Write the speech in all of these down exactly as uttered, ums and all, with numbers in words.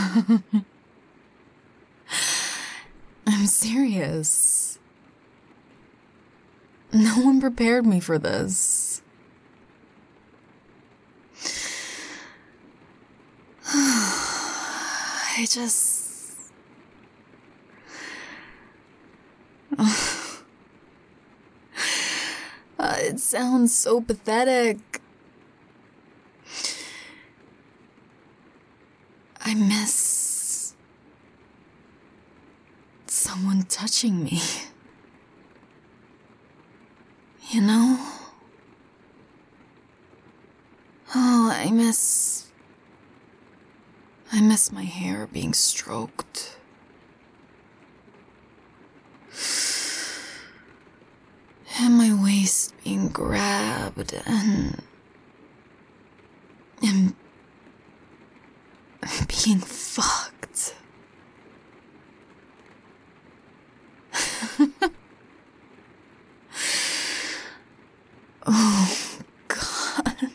I'm serious. No one prepared me for this. I just... uh, it sounds so pathetic. I miss someone touching me. You know? Oh, I miss... I miss my hair being stroked. And my waist being grabbed and... and... being fucked. Oh, God.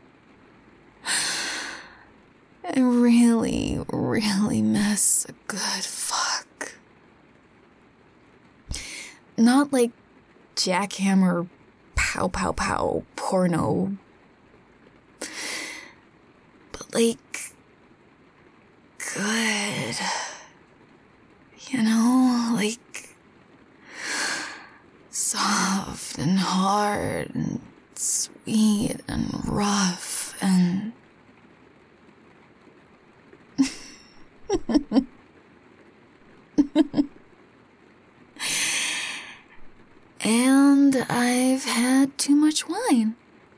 I really, really miss a good fuck. Not like jackhammer, pow pow pow porno. But like, good. You know, like, soft and hard and sweet and rough and... and I've had too much wine.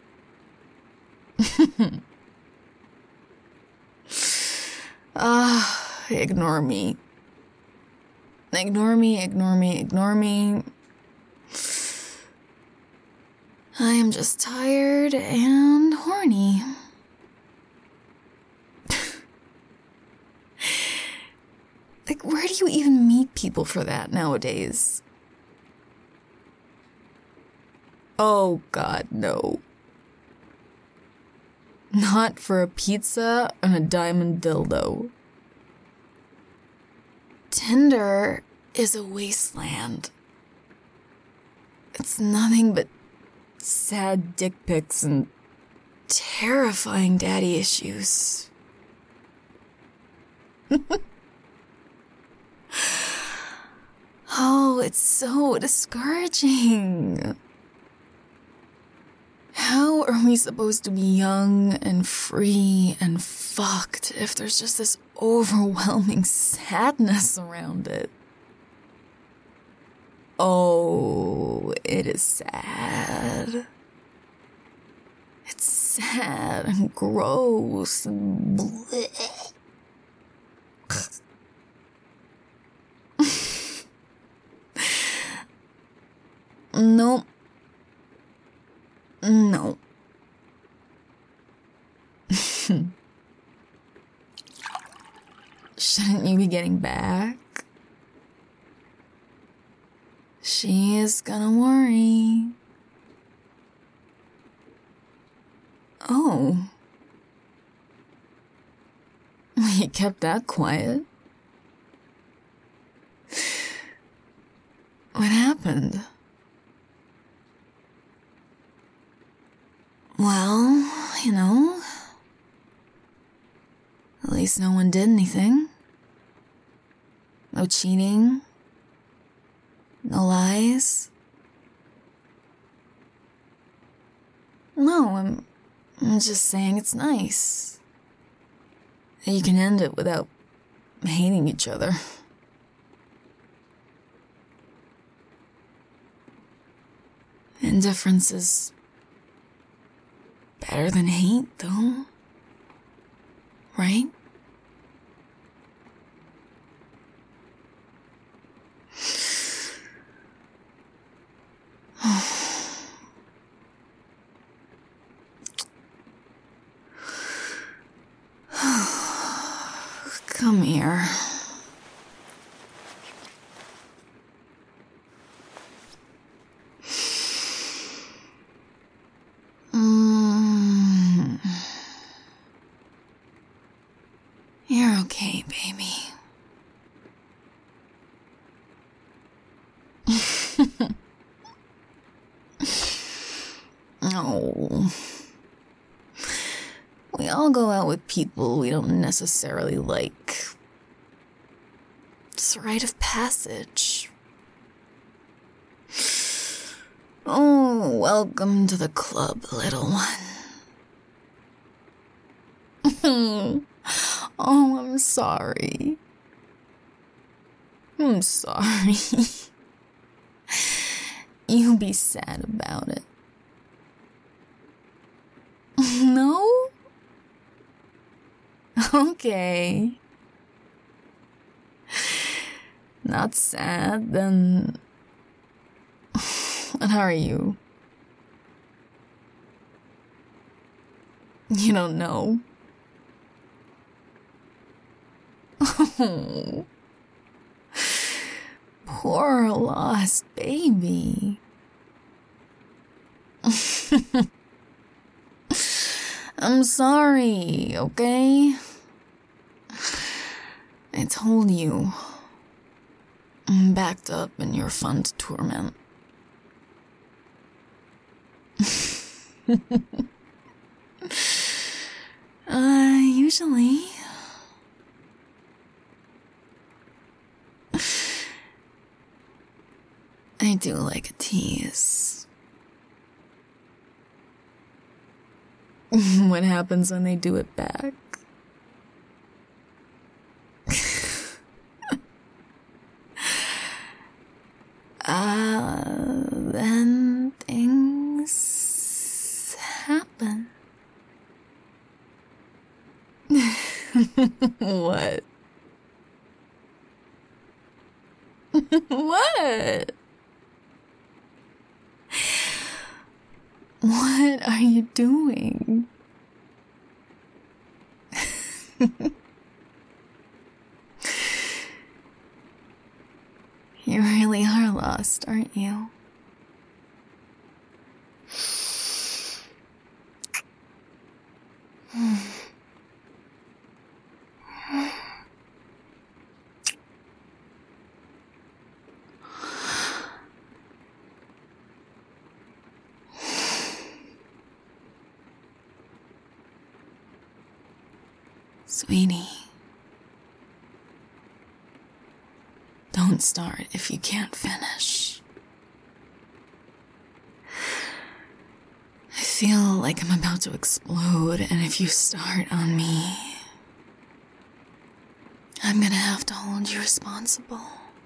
Ah, uh, ignore me. Ignore me, ignore me, ignore me. I am just tired and horny. Like, where do you even meet people for that nowadays? Oh, God, no. Not for a pizza and a diamond dildo. Tinder is a wasteland. It's nothing but sad dick pics and terrifying daddy issues. Oh, it's so discouraging. How are we supposed to be young and free and fucked if there's just this overwhelming sadness around it? Oh, it is sad. It's sad and gross and bleh. Nope. No. Shouldn't you be getting back? She is gonna worry. Oh. You kept that quiet. What happened? Well, you know, at least no one did anything. No cheating. No lies. No, I'm, I'm just saying it's nice. You can end it without hating each other. Indifference is better than hate, though. Right? Come here. Mm. You're okay, baby. Oh. We all go out with people we don't necessarily like. It's a rite of passage. Oh, welcome to the club, little one. Oh, I'm sorry. I'm sorry. You be sad about it. No? Okay. Not sad, then... And how are you? You don't know? Oh. Poor lost baby. I'm sorry, okay? I told you. I'm backed up and you're fun to torment. uh, usually. I do like a tease. What happens when they do it back? Ah, uh, then things happen. What? What? What are you doing? You really are lost, aren't you? Sweetie, don't start if you can't finish. I feel like I'm about to explode, and if you start on me, I'm gonna have to hold you responsible.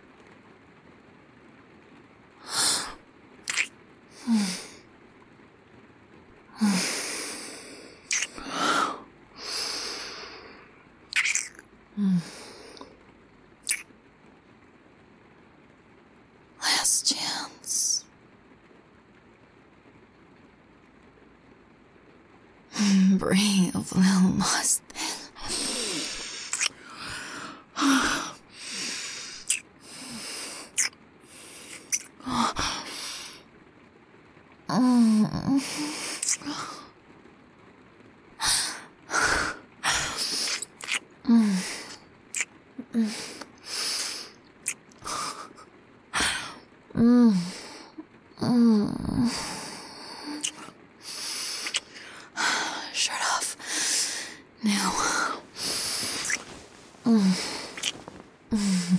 Last chance. Brave little lost thing. Mm. Mm. Shirt off. Now. Mm. Mm.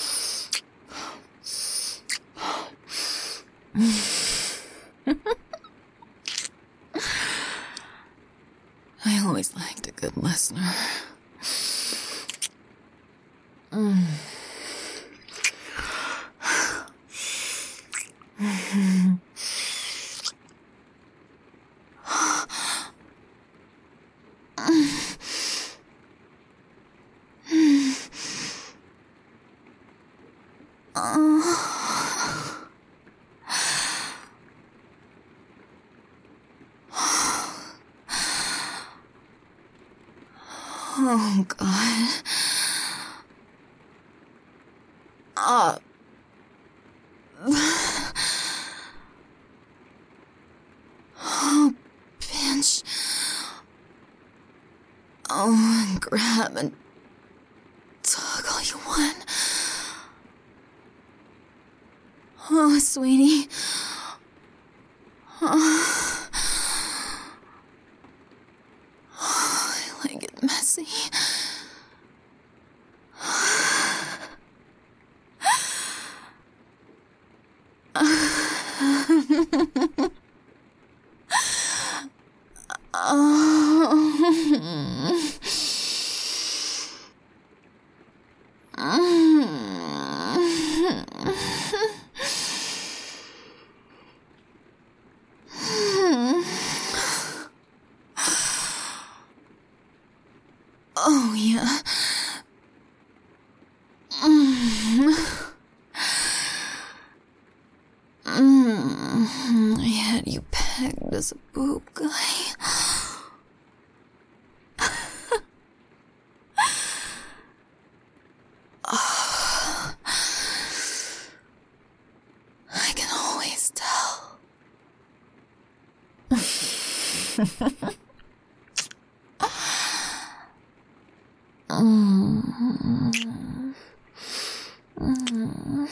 I always liked a good listener. Mm. Mm-hmm. Oh, God. Uh. Oh, pinch. Oh, and grab and tug all you want. Oh, sweetie. Oh. messy. Oh, yeah. Mm. Mm. I had you pegged as a boob guy. Oh. I can always tell. Mm. Mm.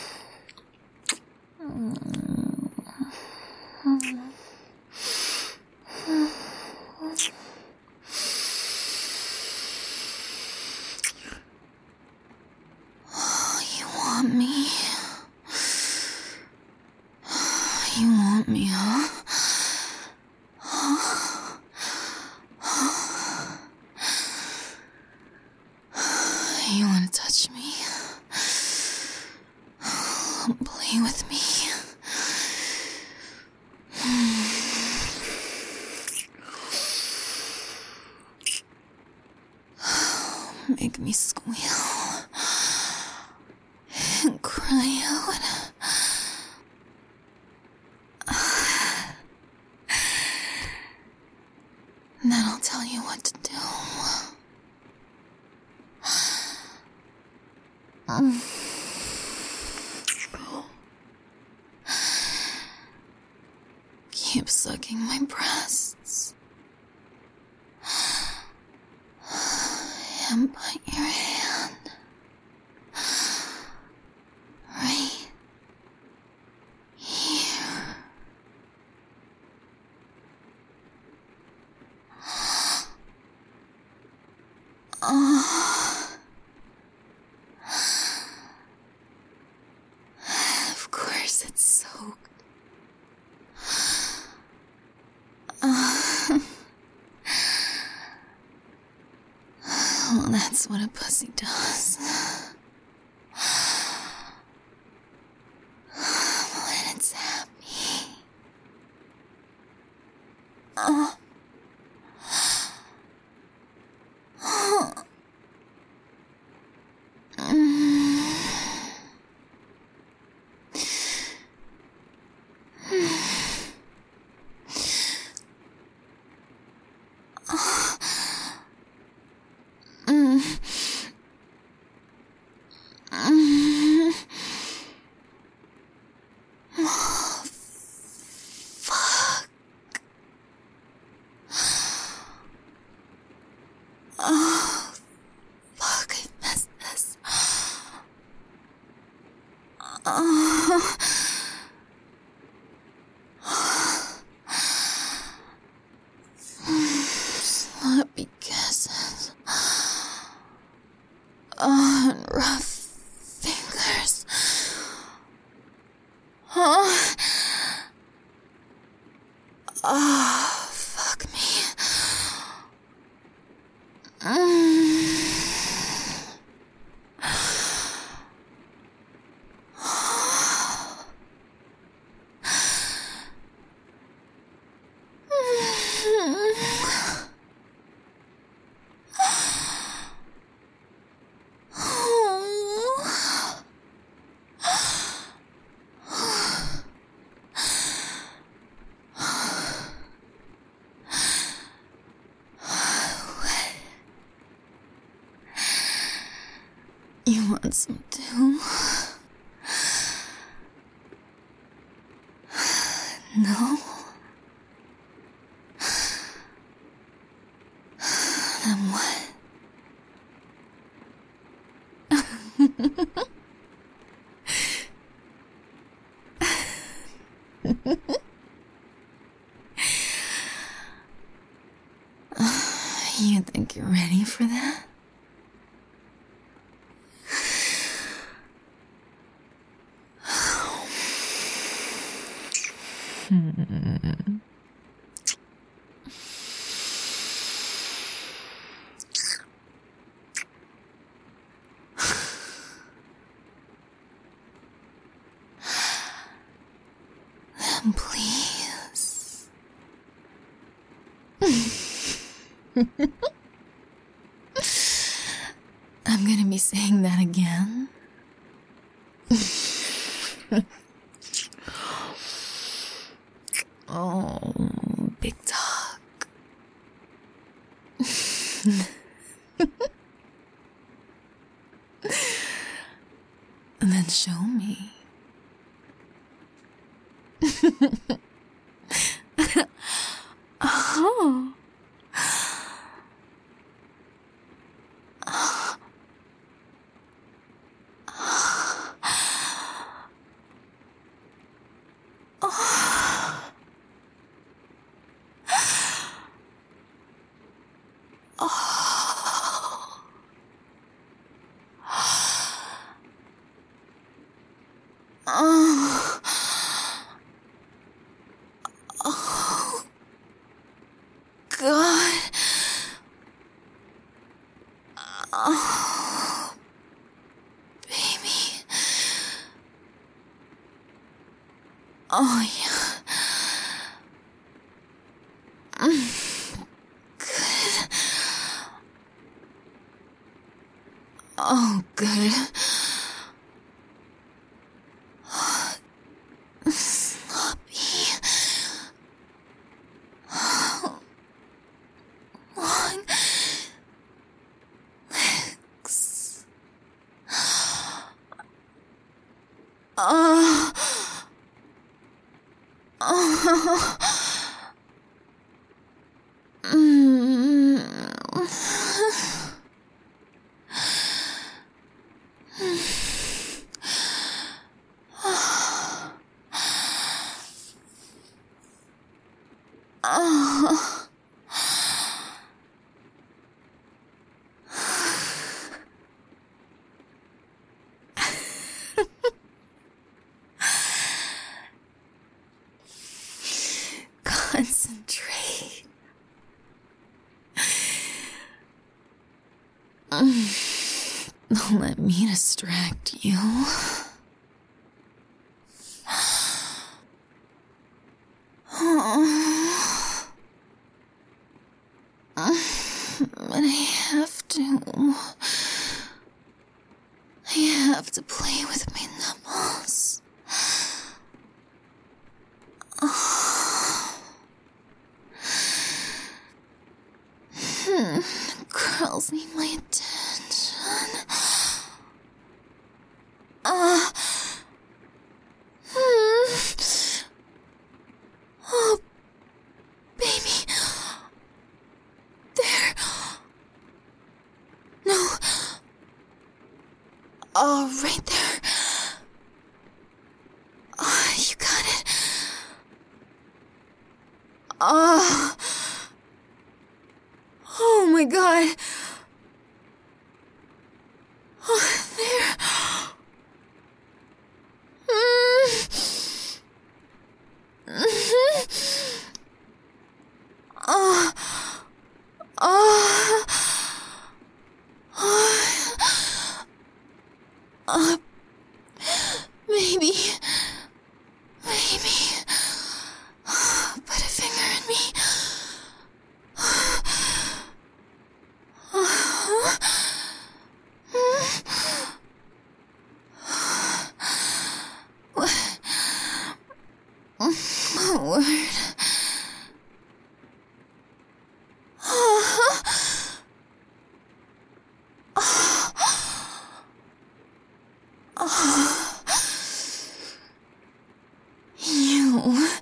Oh, you want me? You want me, huh? You want to touch me? Play with me? Make me squeal and cry out. Then I'll tell you what to do. Mm. Keep sucking my breasts. And put your hand right here. Oh. Of course it's soaked. Uh. Well, that's what a pussy does. When it's happy. Oh. Oh. Mm. Oh. Mm. Mm. Oh, fuck. Oh, fuck, I missed this. Oh. Sloppy kisses. Oh, and rough fingers. Oh. Oh, fuck me. Mm. You want some too? No? Then what? You think you're ready for that? Hmm. Then please. I'm gonna be saying that again. Oh, big talk. And then show me. Oh. Oh. Oh. God. Oh. Baby. Oh, yeah. Good. Oh, good. Sloppy. Long legs. Oh. Oh. Mm. Oh. Concentrate. Don't let me distract you. Oh. But I have to. I have to play with my nipples. Oh. Girls need my attention. Uh. Hmm. Oh, baby. There. No. Oh, right there. Oh, you got it. Oh. Oh my God. Oh, there. Mm. Mm-hmm. Oh. Oh. Oh. Uh, maybe. Maybe. Put a finger in me. Word. You.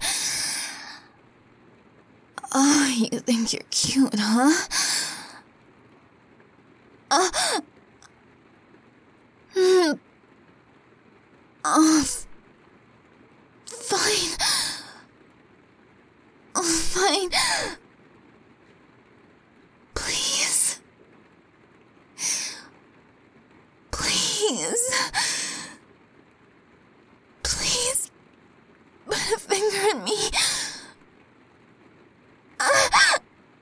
Oh, you think you're cute, huh? Uh, mm, oh, f- fine. Oh, fine. Please. please. Please, put a finger in me. Uh,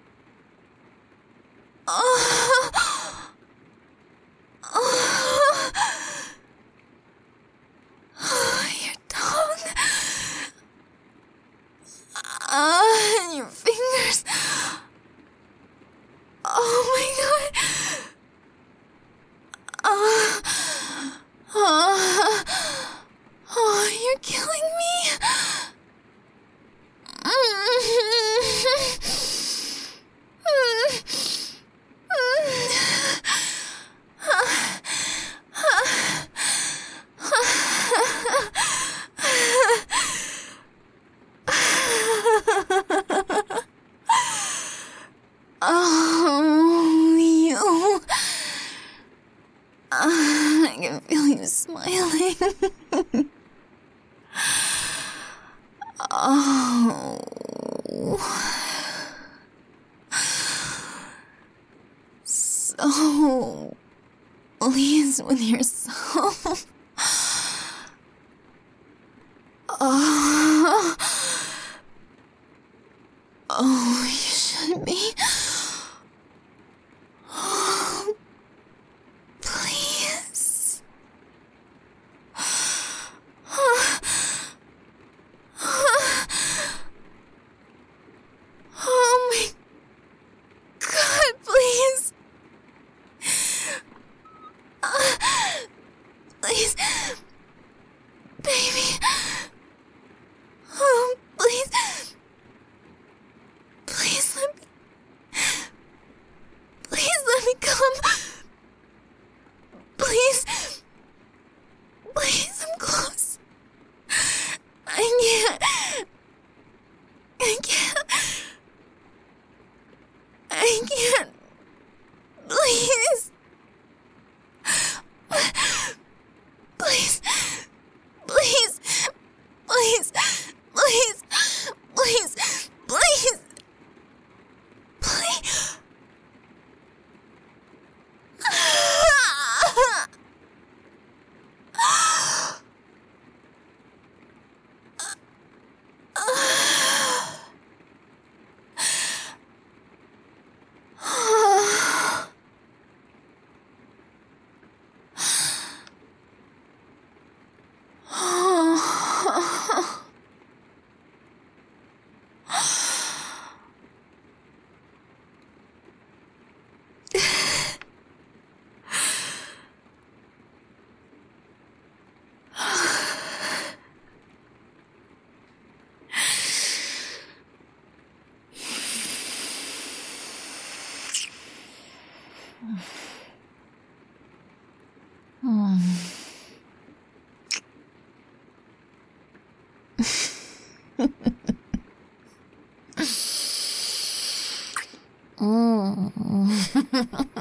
oh, oh, oh, your tongue. Uh, and your fingers. Oh my god. Uh, uh, oh, you're killing me. Oh, you. Uh, I can feel you smiling. Oh. So pleased with yourself. Oh. Oh, you should be. Oh, please. Oh my god, please. Uh, please. Baby. Oh, please. Please let me. Please let me come. Please. Please, I'm close. I can't. I can't. I can't. Please. Please. Please. Please. Please. Please. Please. Please. Mm.